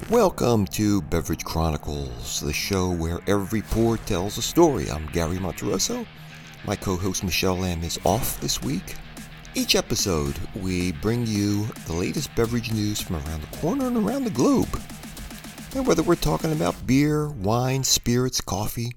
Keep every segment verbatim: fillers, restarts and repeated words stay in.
Welcome to Beverage Chronicles, the show where every pour tells a story. I'm Gary Monterosso. My co-host Michelle Lamb is off this week. Each episode, we bring you the latest beverage news from around the corner and around the globe. And whether we're talking about beer, wine, spirits, coffee,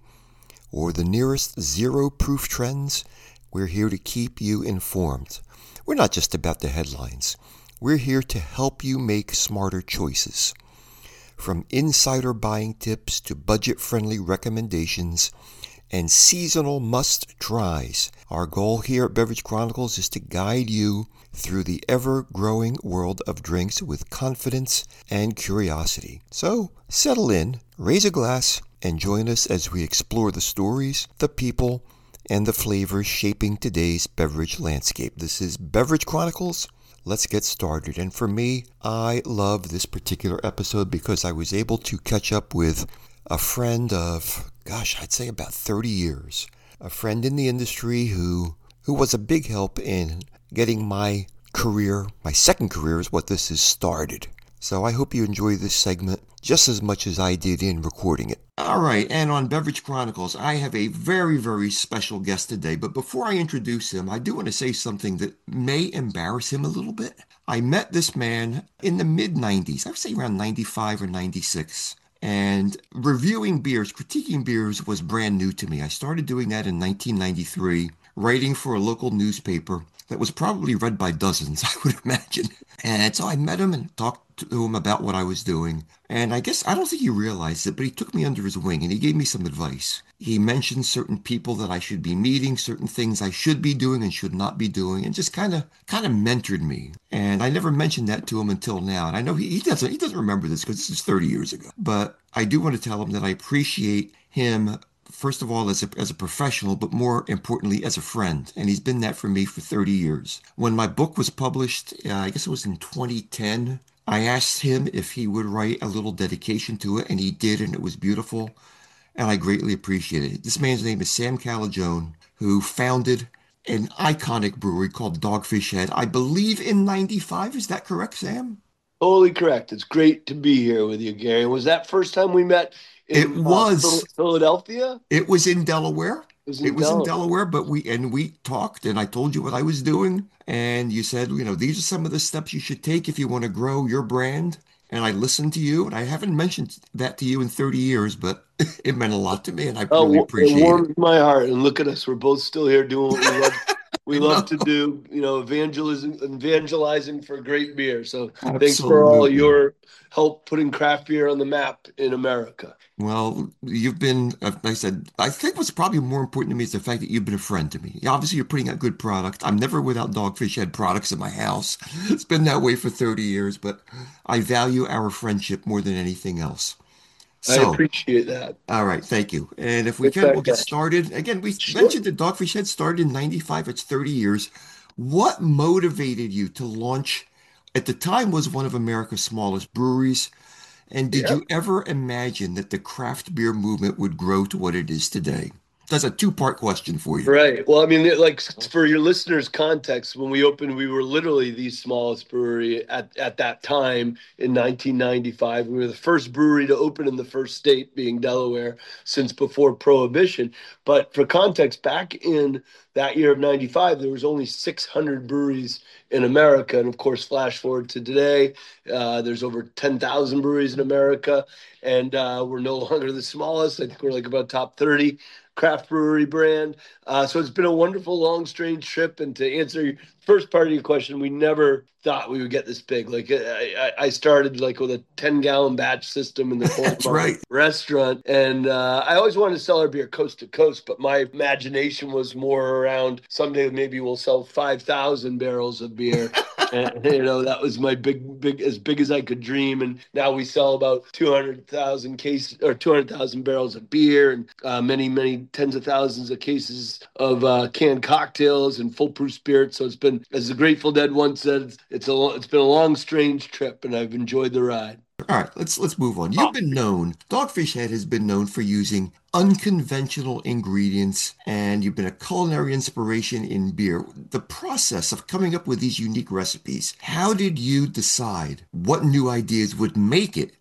or the nearest zero-proof trends, we're here to keep you informed. We're not just about the headlines. We're here to help you make smarter choices. From insider buying tips to budget-friendly recommendations and seasonal must-tries, our goal here at Beverage Chronicles is to guide you through the ever-growing world of drinks with confidence and curiosity. So, settle in, raise a glass, and join us as we explore the stories, the people, and the flavors shaping today's beverage landscape. This is Beverage Chronicles. Let's get started. And for me, I love this particular episode because I was able to catch up with a friend of, gosh, I'd say about thirty years. A friend in the industry who who was a big help in getting my career, my second career is what this is, started. So I hope you enjoy this segment just as much as I did in recording it. All right, and on Beverage Chronicles, I have a very, very special guest today. But before I introduce him, I do want to say something that may embarrass him a little bit. I met this man in the mid nineties, I would say around ninety-five or ninety-six. And reviewing beers, critiquing beers was brand new to me. I started doing that in nineteen ninety-three, writing for a local newspaper that was probably read by dozens, I would imagine. And so I met him and talked to him about what I was doing. And I guess, I don't think he realized it, but he took me under his wing and he gave me some advice. He mentioned certain people that I should be meeting, certain things I should be doing and should not be doing, and just kind of kind of mentored me. And I never mentioned that to him until now. And I know he, he doesn't he doesn't remember this because this is thirty years ago. But I do want to tell him that I appreciate him, first of all, as a, as a professional, but more importantly, as a friend. And he's been that for me for thirty years. When my book was published, uh, I guess it was in twenty ten, I asked him if he would write a little dedication to it, and he did, and it was beautiful. And I greatly appreciate it. This man's name is Sam Calagione, who founded an iconic brewery called Dogfish Head, I believe in ninety-five. Is that correct, Sam? Totally correct. It's great to be here with you, Gary. Was that first time we met It in uh, Phil- was. Philadelphia? It was in Delaware. It was It in was in Delaware. Delaware, but we and we talked, and I told you what I was doing, and you said, you know, these are some of the steps you should take if you want to grow your brand. And I listened to you, and I haven't mentioned that to you in thirty years, but it meant a lot to me, and I really Oh, it appreciate it. warms my heart. And look at us. We're both still here doing what we love. We I love know. to do, you know, evangelism, evangelizing for great beer. So thanks for all Absolutely. your help putting craft beer on the map in America. Well, you've been, uh, like I said, I think what's probably more important to me is the fact that you've been a friend to me. Obviously, you're putting out good product. I'm never without Dogfish Head products in my house. It's been that way for thirty years, but I value our friendship more than anything else. I So, appreciate that. all right, thank you. And if we Right can, we'll back get at you. started. Again, we Sure. mentioned that Dogfish Head started in ninety-five. It's thirty years. What motivated you to launch, at the time was one of America's smallest breweries? And did Yeah. you ever imagine that the craft beer movement would grow to what it is today? That's a two-part question for you. Right. Well, I mean, it- like for your listeners' context, when we opened, we were literally the smallest brewery at, at that time in nineteen ninety-five. We were the first brewery to open in the first state, being Delaware, since before Prohibition. But for context, back in that year of ninety-five, there was only six hundred breweries in America. And of course, flash forward to today, uh, there's over ten thousand breweries in America. And uh, we're no longer the smallest. I think we're like about top thirty craft brewery brand. Uh, so it's been a wonderful, long, strange trip. And to answer your first part of your question, we never thought we would get this big. Like I, I started like with a ten gallon batch system in the corner of That's my right. restaurant. And uh, I always wanted to sell our beer coast to coast, but my imagination was more around someday maybe we'll sell five thousand barrels of beer. And, you know, that was my big, big, as big as I could dream. And now we sell about two hundred thousand cases or two hundred thousand barrels of beer and uh, many, many tens of thousands of cases of uh, canned cocktails and full proof spirits. So it's been, as the Grateful Dead once said, it's a lo- it's been a long, strange trip, and I've enjoyed the ride. All right, let's let's move on. You've Oh, been known, Dogfish Head has been known for using unconventional ingredients, and you've been a culinary inspiration in beer. The process of coming up with these unique recipes, how did you decide what new ideas would make it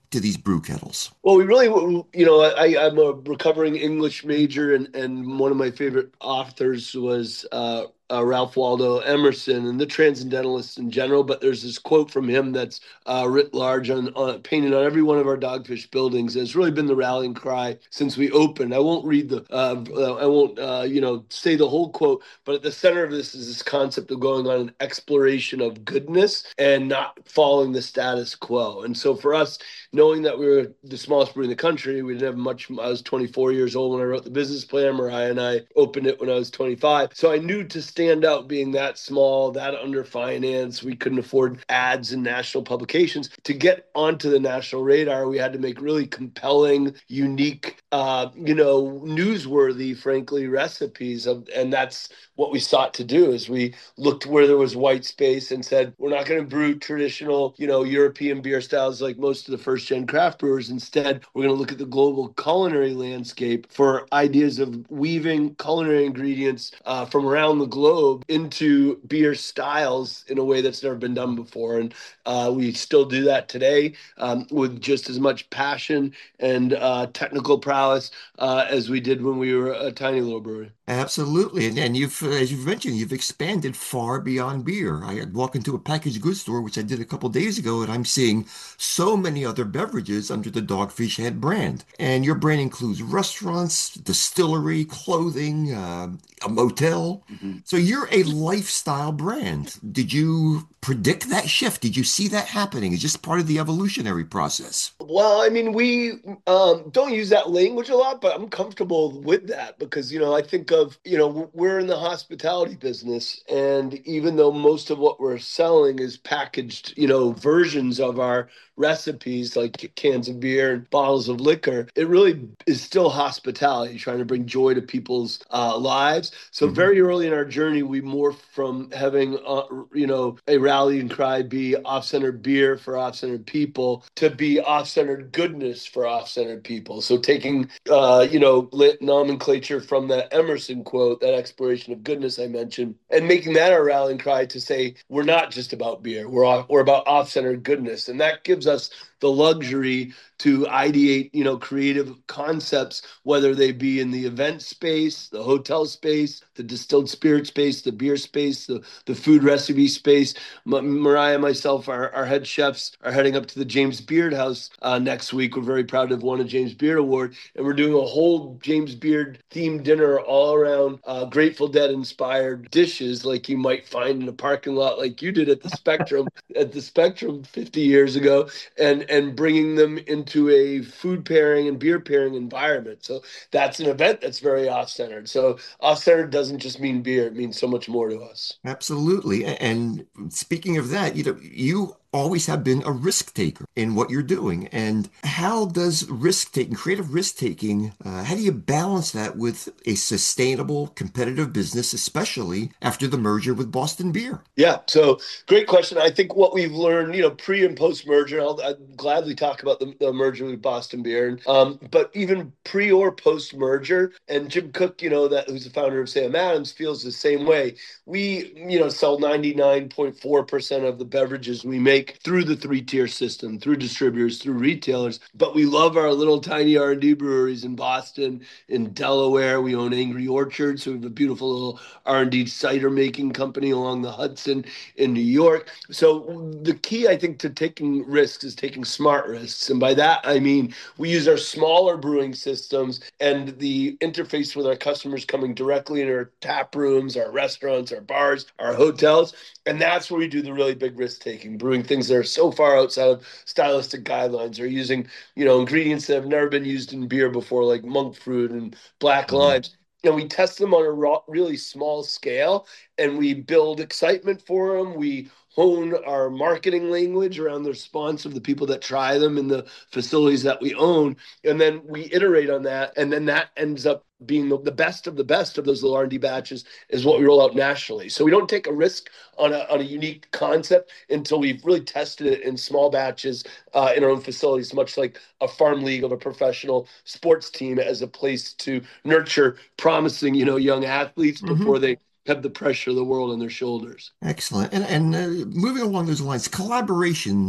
to these brew kettles? Well, we really, you know, I, I'm a recovering English major, and, and one of my favorite authors was uh, uh, Ralph Waldo Emerson and the Transcendentalists in general. But there's this quote from him that's uh, writ large on, on painted on every one of our Dogfish buildings. And it's really been the rallying cry since we opened. I won't read the, uh, uh, I won't, uh, you know, say the whole quote, but at the center of this is this concept of going on an exploration of goodness and not following the status quo. And so for us, knowing that we were the smallest brewery in the country, we didn't have much. I was twenty-four years old when I wrote the business plan. Mariah and I opened it when I was twenty-five. So I knew to stand out being that small, that underfinanced, we couldn't afford ads in national publications. To get onto the national radar, we had to make really compelling, unique, uh, you know, newsworthy, frankly, recipes. Of, and that's what we sought to do is we looked where there was white space and said, we're not going to brew traditional, you know, European beer styles like most of the first gen craft brewers. Instead, we're going to look at the global culinary landscape for ideas of weaving culinary ingredients uh, from around the globe into beer styles in a way that's never been done before. And uh, we still do that today um, with just as much passion and uh, technical prowess uh, as we did when we were a tiny little brewery. Absolutely. And, and you've, uh, as you've mentioned, you've expanded far beyond beer. I walk into a packaged goods store, which I did a couple days ago, and I'm seeing so many other beverages under the Dogfish Head brand. And your brand includes restaurants, distillery, clothing, uh, a motel. Mm-hmm. So you're a lifestyle brand. Did you predict that shift? Did you see that happening? It's just part of the evolutionary process. Well, I mean, we um, don't use that language a lot, but I'm comfortable with that because, you know, I think of, you know, we're in the hospitality business. And even though most of what we're selling is packaged, you know, versions of our recipes like cans of beer and bottles of liquor, it really is still hospitality, trying to bring joy to people's uh, lives. So Mhm. very early in our journey, we morphed from having, uh, you know, a rallying cry be off-centered beer for off-centered people to be off-centered goodness for off-centered people. So taking, uh, you know, lit nomenclature from that Emerson quote, that exploration of goodness I mentioned, and making that our rallying cry to say we're not just about beer, we're off, we're about off-centered goodness, and that gives us the luxury to ideate, you know, creative concepts, whether they be in the event space, the hotel space, the distilled spirit space, the beer space, the, the food recipe space. M- Mariah and myself, our, our head chefs, are heading up to the James Beard House uh, next week. We're very proud to have won a James Beard Award, and we're doing a whole James Beard themed dinner all around uh, Grateful Dead inspired dishes, like you might find in a parking lot, like you did at the Spectrum at the Spectrum fifty years ago, and and bringing them into a food pairing and beer pairing environment. So that's an event that's very off-centered. So off-centered doesn't just mean beer; it means so much more to us. Absolutely. A- And speaking of that, you know, you always have been a risk taker in what you're doing. And how does risk taking, creative risk taking, uh, how do you balance that with a sustainable, competitive business, especially after the merger with Boston Beer? Yeah, so great question. I think what we've learned, you know, pre and post merger, I'll, I'd gladly talk about the, the merger with Boston Beer. Um, but even pre or post merger, and Jim Cook, you know, that who's the founder of Sam Adams, feels the same way. We, you know, sell ninety-nine point four percent of the beverages we make through the three tier system, through distributors, through retailers. But we love our little tiny R and D breweries in Boston, in Delaware. We own Angry Orchard, so we have a beautiful little R and D cider making company along the Hudson in New York. So the key, I think, to taking risks is taking smart risks. And by that, I mean, we use our smaller brewing systems and the interface with our customers coming directly in our tap rooms, our restaurants, our bars, our hotels. And that's where we do the really big risk taking, brewing things that are so far outside of stylistic guidelines, or using, you know, ingredients that have never been used in beer before, like monk fruit and black Mhm. limes. And we test them on a raw, really small scale, and we build excitement for them. We hone our marketing language around the response of the people that try them in the facilities that we own, and then we iterate on that, and then that ends up being the, the best of the best of those little R and D batches is what we roll out nationally. So we don't take a risk on a, on a unique concept until we've really tested it in small batches uh, in our own facilities, much like a farm league of a professional sports team, as a place to nurture promising, you know, young athletes before Mhm. they have the pressure of the world on their shoulders. Excellent. And and uh, moving along those lines, collaborations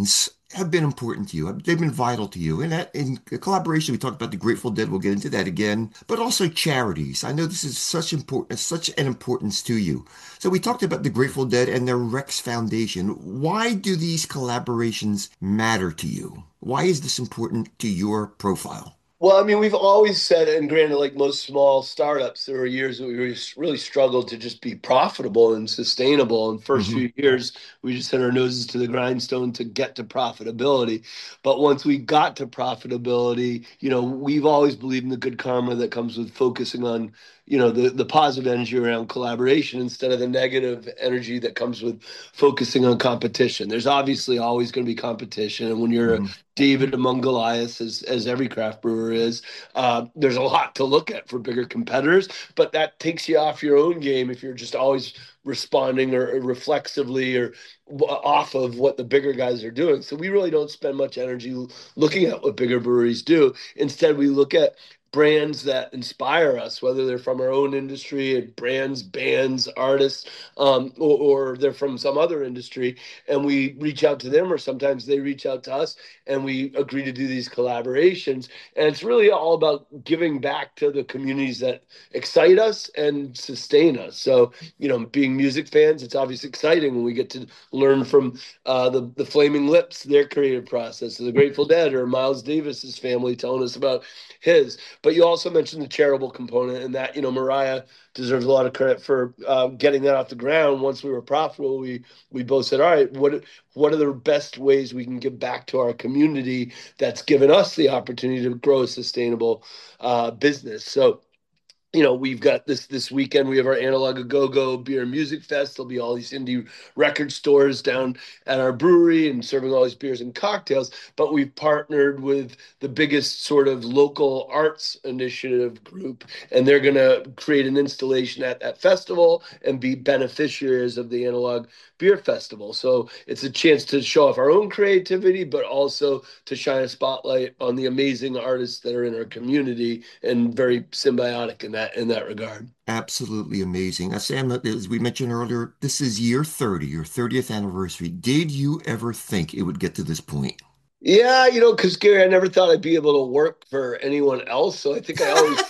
have been important to you. They've been vital to you. And that in collaboration, we talked about the Grateful Dead. We'll get into that again, but also charities. I know this is such important, such an importance to you. So we talked about the Grateful Dead and their Rex Foundation. Why do these collaborations matter to you? Why is this important to your profile? Well, I mean, we've always said, and granted, like most small startups, there were years that we really really struggled to just be profitable and sustainable. And first Hmm. few years, we just had our noses to the grindstone to get to profitability. But once we got to profitability, you know, we've always believed in the good karma that comes with focusing on, you know, the the positive energy around collaboration instead of the negative energy that comes with focusing on competition. There's obviously always going to be competition, and when you're a Hmm. David among Goliaths, as as every craft brewer is. Uh, there's a lot to look at for bigger competitors, but that takes you off your own game if you're just always responding or, or reflexively or off of what the bigger guys are doing. So we really don't spend much energy looking at what bigger breweries do. Instead, we look at brands that inspire us, whether they're from our own industry, brands, bands, artists, um, or, or they're from some other industry, and we reach out to them, or sometimes they reach out to us, and we agree to do these collaborations. And it's really all about giving back to the communities that excite us and sustain us. So, you know, being music fans, it's obviously exciting when we get to learn from uh, the the Flaming Lips, their creative process, or the Grateful Dead, or Miles Davis's family telling us about his. But you also mentioned the charitable component, and that, you know, Mariah deserves a lot of credit for uh, getting that off the ground. Once we were profitable, we we both said, all right, what what are the best ways we can give back to our community that's given us the opportunity to grow a sustainable uh, business? So, you know, we've got this this weekend. We have our Analog A Go Go Beer and Music Fest. There'll be all these indie record stores down at our brewery and serving all these beers and cocktails. But we've partnered with the biggest sort of local arts initiative group, and they're going to create an installation at that festival and be beneficiaries of the Analog Beer Festival. So it's a chance to show off our own creativity, but also to shine a spotlight on the amazing artists that are in our community, and very symbiotic in that in that regard. Absolutely amazing. Uh, Sam, as we mentioned earlier, this is year thirty, your thirtieth anniversary. Did you ever think it would get to this point? Yeah, you know, because Gary, I never thought I'd be able to work for anyone else. So I think I always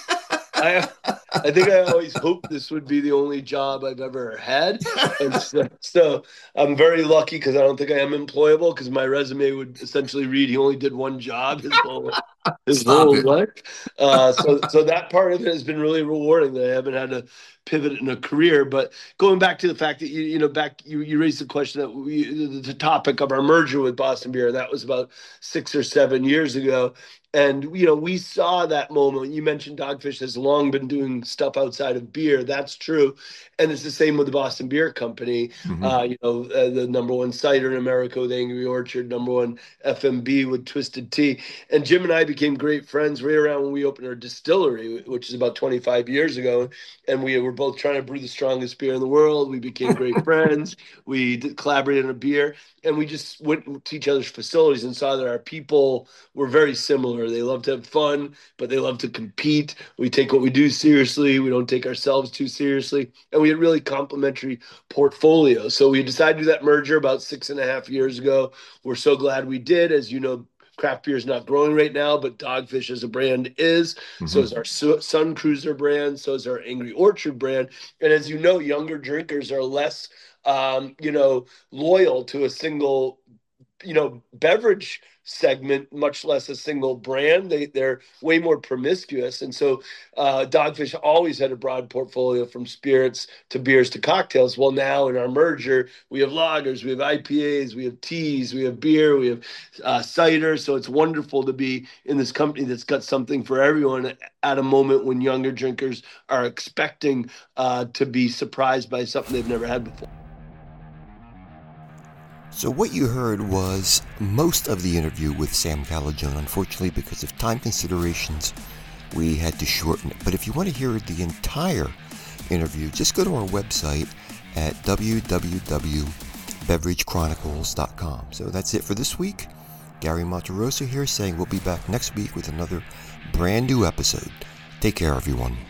I I think I always hoped this would be the only job I've ever had. And so, so I'm very lucky because I don't think I am employable, because my resume would essentially read he only did one job his whole his Stop whole it. life. Uh, so so that part of it has been really rewarding, that I haven't had to pivot in a career. But going back to the fact that you you know back you you raised the question that we, the, the topic of our merger with Boston Beer, and that was about six or seven years ago. And you know, we saw that moment. You mentioned Dogfish has long been doing stuff outside of beer. That's true, and it's the same with the Boston Beer Company. Hmm. Uh, you know, uh, the number one cider in America with Angry Orchard, number one F M B with Twisted Tea. And Jim and I became great friends right around when we opened our distillery, which is about twenty-five years ago. And we were both trying to brew the strongest beer in the world. We became great friends. We did, collaborated on a beer, and we just went to each other's facilities and saw that our people were very similar. They love to have fun, but they love to compete. We take what we do seriously. We don't take ourselves too seriously. And we had really complementary portfolios. So we decided to do that merger about six and a half years ago. We're so glad we did. As you know, craft beer is not growing right now, but Dogfish as a brand is. So Hmm. is our Sun Cruiser brand. So is our Angry Orchard brand. And as you know, younger drinkers are less, um, you know, loyal to a single, you know, beverage segment, much less a single brand. They they're way more promiscuous, and so uh, Dogfish always had a broad portfolio from spirits to beers to cocktails. Well, now in our merger, we have lagers, we have I P As, we have teas, we have beer, we have uh, cider. So it's wonderful to be in this company that's got something for everyone at a moment when younger drinkers are expecting uh, to be surprised by something they've never had before. So what you heard was most of the interview with Sam Calagione. Unfortunately, because of time considerations, we had to shorten it. But if you want to hear the entire interview, just go to our website at w w w dot beverage chronicles dot com. So that's it for this week. Gary Monterosso here saying we'll be back next week with another brand new episode. Take care, everyone.